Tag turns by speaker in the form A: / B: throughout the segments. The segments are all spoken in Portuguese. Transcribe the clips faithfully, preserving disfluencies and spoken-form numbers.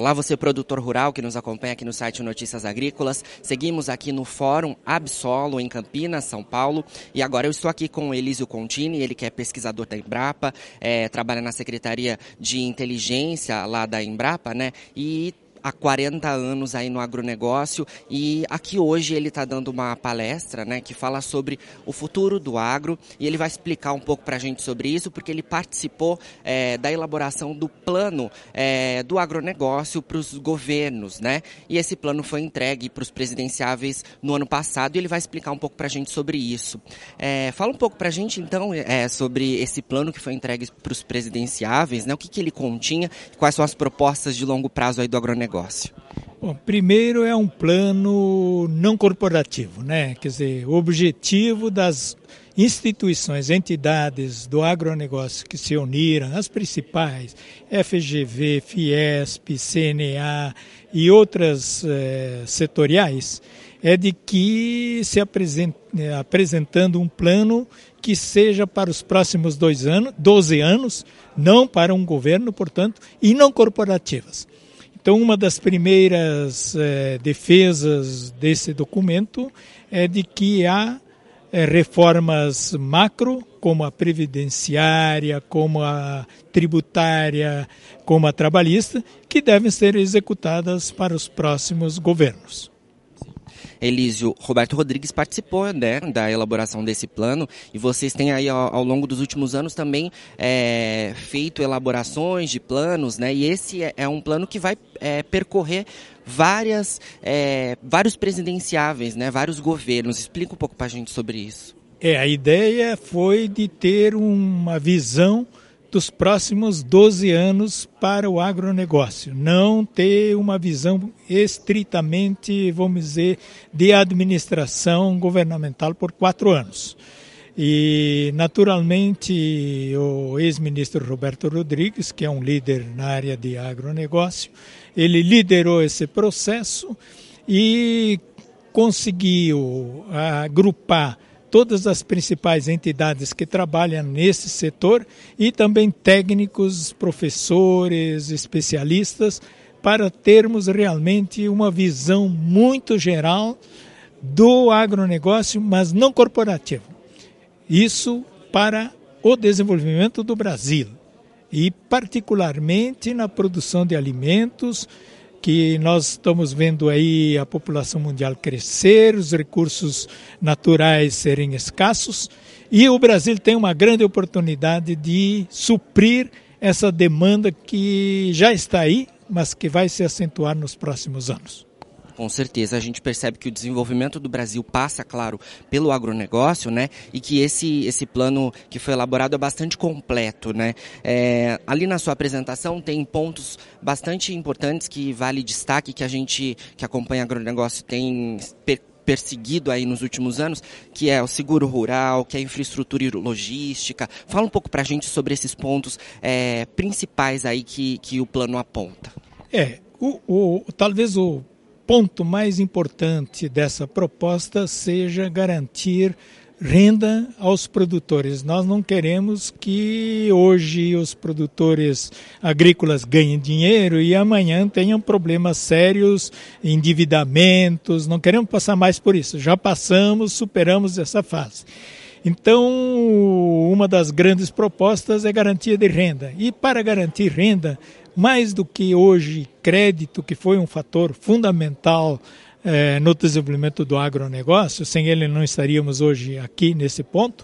A: Olá, você produtor rural que nos acompanha aqui no site Notícias Agrícolas. Seguimos aqui no Fórum Absolo, em Campinas, São Paulo. E agora eu estou aqui com o Elísio Contini, ele que é pesquisador da Embrapa, é, trabalha na Secretaria de Inteligência lá da Embrapa, né? E há quarenta anos aí no agronegócio, e aqui hoje ele está dando uma palestra, né, que fala sobre o futuro do agro, e ele vai explicar um pouco para a gente sobre isso, porque ele participou é, da elaboração do plano é, do agronegócio para os governos, né, e esse plano foi entregue para os presidenciáveis no ano passado, e ele vai explicar um pouco para a gente sobre isso. É, fala um pouco para a gente então é, sobre esse plano que foi entregue para os presidenciáveis, né, o que, que ele continha, quais são as propostas de longo prazo aí do agronegócio.
B: Bom, primeiro é um plano não corporativo, né? Quer dizer, o objetivo das instituições, entidades do agronegócio que se uniram, as principais, F G V, Fiesp, C N A e outras eh, setoriais, é de que se apresent, apresentando um plano que seja para os próximos dois anos, doze anos, não para um governo, portanto, e não corporativas. Então, uma das primeiras eh, defesas desse documento é de que há eh, reformas macro, como a previdenciária, como a tributária, como a trabalhista, que devem ser executadas para os próximos governos.
A: Elísio, Roberto Rodrigues participou, né, da elaboração desse plano, e vocês têm aí ao, ao longo dos últimos anos também é, feito elaborações de planos, né, e esse é, é um plano que vai é, percorrer várias, é, vários presidenciáveis, né, vários governos. Explica um pouco para a gente sobre isso.
B: É, a ideia foi de ter uma visão dos próximos doze anos para o agronegócio, não ter uma visão estritamente, vamos dizer, de administração governamental por quatro anos. E, naturalmente, o ex-ministro Roberto Rodrigues, que é um líder na área de agronegócio, ele liderou esse processo e conseguiu agrupar todas as principais entidades que trabalham nesse setor e também técnicos, professores, especialistas, para termos realmente uma visão muito geral do agronegócio, mas não corporativo. Isso para o desenvolvimento do Brasil e particularmente na produção de alimentos, que nós estamos vendo aí a população mundial crescer, os recursos naturais serem escassos, e o Brasil tem uma grande oportunidade de suprir essa demanda que já está aí, mas que vai se acentuar nos próximos anos.
A: Com certeza, a gente percebe que o desenvolvimento do Brasil passa, claro, pelo agronegócio, né? E que esse, esse plano que foi elaborado é bastante completo, né? É, ali na sua apresentação tem pontos bastante importantes que vale destaque, que a gente que acompanha agronegócio tem per perseguido aí nos últimos anos, que é o seguro rural, que é a infraestrutura e logística. Fala um pouco para a gente sobre esses pontos é, principais aí que, que o plano aponta.
B: É, o, o, talvez o ponto mais importante dessa proposta seja garantir renda aos produtores. Nós não queremos que hoje os produtores agrícolas ganhem dinheiro e amanhã tenham problemas sérios, endividamentos. Não queremos passar mais por isso. Já passamos, superamos essa fase. Então, uma das grandes propostas é garantia de renda. E para garantir renda, mais do que hoje crédito, que foi um fator fundamental eh, no desenvolvimento do agronegócio, sem ele não estaríamos hoje aqui nesse ponto,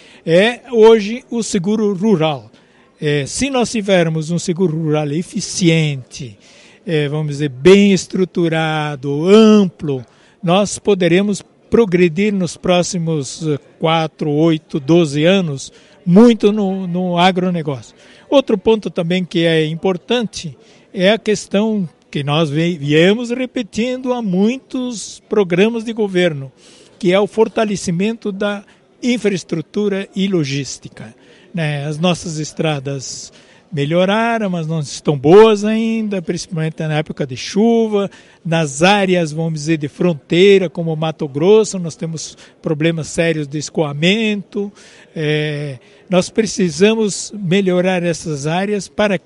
B: é hoje o seguro rural. Eh, se nós tivermos um seguro rural eficiente, eh, vamos dizer, bem estruturado, amplo, nós poderemos progredir nos próximos quatro, oito, doze anos muito no, no agronegócio. Outro ponto também que é importante é a questão que nós viemos repetindo há muitos programas de governo, que é o fortalecimento da infraestrutura e logística, né? As nossas estradas melhoraram, mas não estão boas ainda, principalmente na época de chuva. Nas áreas, vamos dizer, de fronteira, como Mato Grosso, nós temos problemas sérios de escoamento. É, nós precisamos melhorar essas áreas para quê?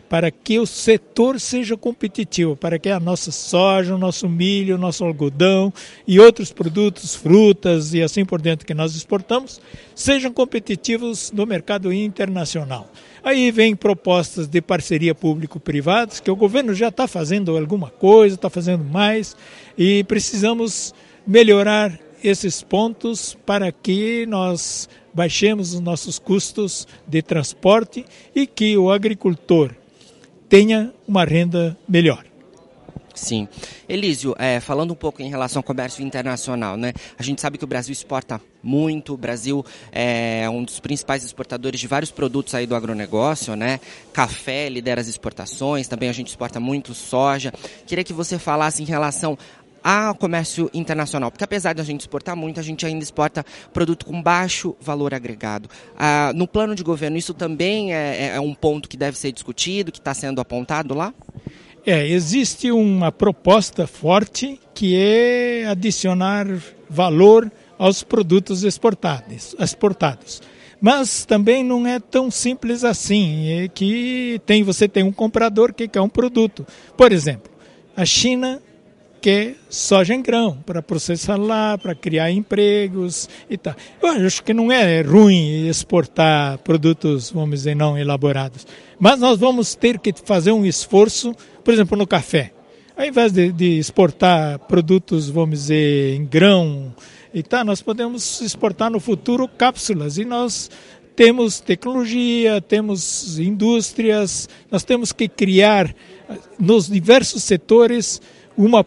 B: para que o setor seja competitivo, para que a nossa soja, o nosso milho, o nosso algodão e outros produtos, frutas e assim por diante que nós exportamos, sejam competitivos no mercado internacional. Aí vem propostas de parceria público-privadas, que o governo já está fazendo alguma coisa, está fazendo mais, e precisamos melhorar esses pontos para que nós baixemos os nossos custos de transporte e que o agricultor tenha uma renda melhor.
A: Sim. Elísio, é, falando um pouco em relação ao comércio internacional, né? A gente sabe que o Brasil exporta muito, o Brasil é um dos principais exportadores de vários produtos aí do agronegócio, né? Café lidera as exportações, também a gente exporta muito soja. Queria que você falasse em relação ao comércio internacional, porque apesar de a gente exportar muito, a gente ainda exporta produto com baixo valor agregado. Ah, no plano de governo, isso também é, é um ponto que deve ser discutido, que está sendo apontado lá?
B: É, existe uma proposta forte que é adicionar valor aos produtos exportados, exportados. Mas também não é tão simples assim, é que tem, você tem um comprador que quer um produto. Por exemplo, a China quer soja em grão para processar lá, para criar empregos e tal. Eu acho que não é ruim exportar produtos, vamos dizer, não elaborados. Mas nós vamos ter que fazer um esforço, por exemplo, no café. Ao invés de, de exportar produtos, vamos dizer, em grão e tal, nós podemos exportar no futuro cápsulas. E nós temos tecnologia, temos indústrias, nós temos que criar nos diversos setores uma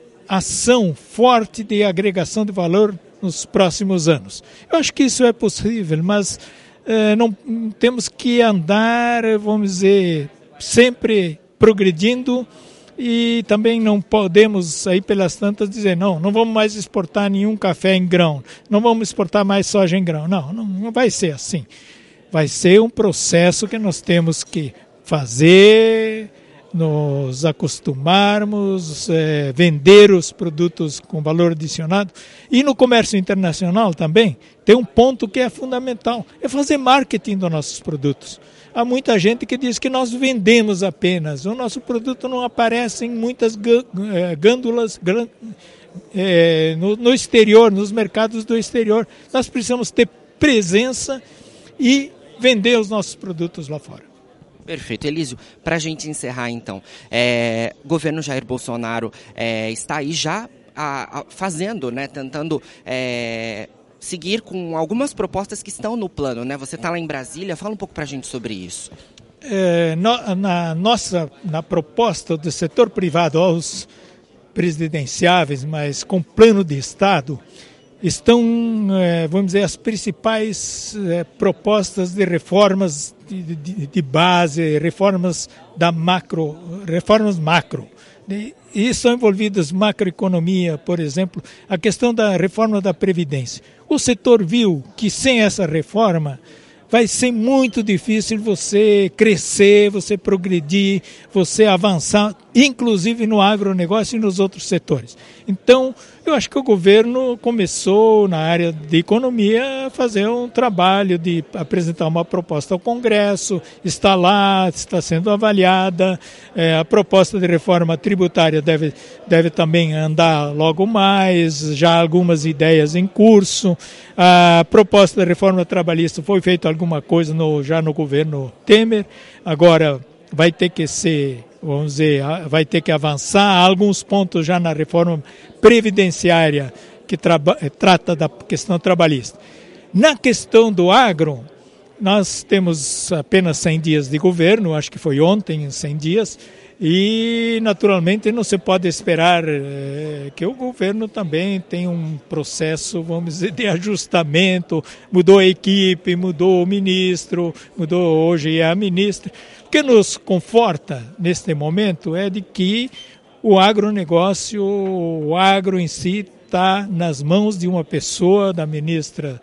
B: ação forte de agregação de valor nos próximos anos. Eu acho que isso é possível, mas eh, não temos que andar, vamos dizer, sempre progredindo e também não podemos aí pelas tantas dizer não, não vamos mais exportar nenhum café em grão, não vamos exportar mais soja em grão. Não, não, não vai ser assim. Vai ser um processo que nós temos que fazer, nos acostumarmos, é, vender os produtos com valor adicionado. E no comércio internacional também tem um ponto que é fundamental, é fazer marketing dos nossos produtos. Há muita gente que diz que nós vendemos apenas, o nosso produto não aparece em muitas gândulas é, no, no exterior, nos mercados do exterior. Nós precisamos ter presença e vender os nossos produtos lá fora.
A: Perfeito. Elísio, para a gente encerrar então, é, o governo Jair Bolsonaro é, está aí já a, a, fazendo, né, tentando é, seguir com algumas propostas que estão no plano, né? Você está lá em Brasília, fala um pouco para a gente sobre isso.
B: É, no, na nossa na proposta do setor privado aos presidenciáveis, mas com plano de Estado, estão, é, vamos dizer, as principais é, propostas de reformas de, de, de base, reformas da macro, reformas macro. E são envolvidas macroeconomia, por exemplo, a questão da reforma da Previdência. O setor viu que sem essa reforma vai ser muito difícil você crescer, você progredir, você avançar, inclusive no agronegócio e nos outros setores. Então, eu acho que o governo começou, na área de economia, a fazer um trabalho de apresentar uma proposta ao Congresso, está lá, está sendo avaliada, é, a proposta de reforma tributária deve, deve também andar logo mais, já algumas ideias em curso, a proposta de reforma trabalhista foi feita alguma coisa no, já no governo Temer, agora vai ter que ser, vamos dizer, vai ter que avançar alguns pontos já na reforma previdenciária que traba, trata da questão trabalhista. Na questão do agro, nós temos apenas cem dias de governo, acho que foi ontem, cem dias, e naturalmente não se pode esperar é, que o governo também tenha um processo, vamos dizer, de ajustamento, mudou a equipe, mudou o ministro, mudou hoje a ministra. O que nos conforta neste momento é de que o agronegócio, o agro em si, está nas mãos de uma pessoa, da ministra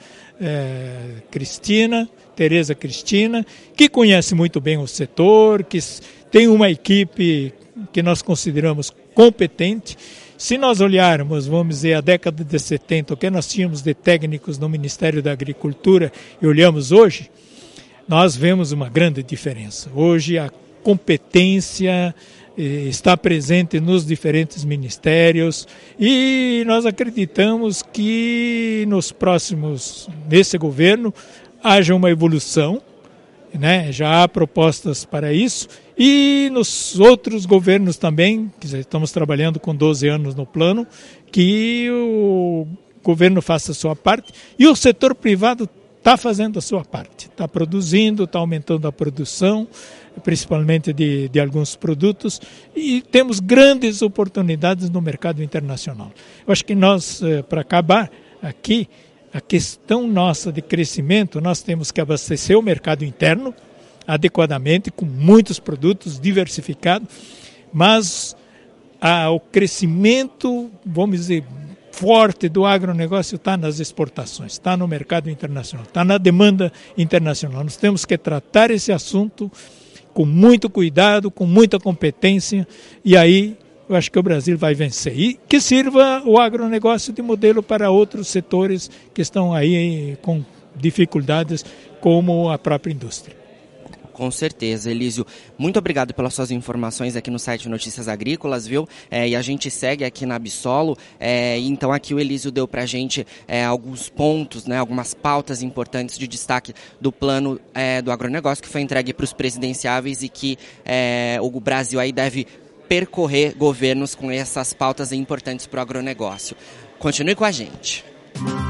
B: é, Cristina, Tereza Cristina, que conhece muito bem o setor, que tem uma equipe que nós consideramos competente. Se nós olharmos, vamos dizer, a década de setenta, o que nós tínhamos de técnicos no Ministério da Agricultura e olhamos hoje, nós vemos uma grande diferença. Hoje a competência, está presente nos diferentes ministérios e nós acreditamos que nos próximos, nesse governo, haja uma evolução, né? Já há propostas para isso e nos outros governos também, quer dizer, estamos trabalhando com doze anos no plano, que o governo faça a sua parte e o setor privado está fazendo a sua parte, está produzindo, está aumentando a produção, principalmente de, de alguns produtos, e temos grandes oportunidades no mercado internacional. Eu acho que nós, para acabar aqui, a questão nossa de crescimento, nós temos que abastecer o mercado interno adequadamente, com muitos produtos diversificados, mas a, o crescimento, vamos dizer, forte do agronegócio está nas exportações, está no mercado internacional, está na demanda internacional. Nós temos que tratar esse assunto com muito cuidado, com muita competência, e aí eu acho que o Brasil vai vencer. E que sirva o agronegócio de modelo para outros setores que estão aí com dificuldades, como a própria indústria.
A: Com certeza, Elísio. Muito obrigado pelas suas informações aqui no site Notícias Agrícolas, viu? É, e a gente segue aqui na Absolo. É, então aqui o Elísio deu pra gente é, alguns pontos, né, algumas pautas importantes de destaque do plano é, do agronegócio que foi entregue para os presidenciáveis e que é, o Brasil aí deve percorrer governos com essas pautas importantes para o agronegócio. Continue com a gente.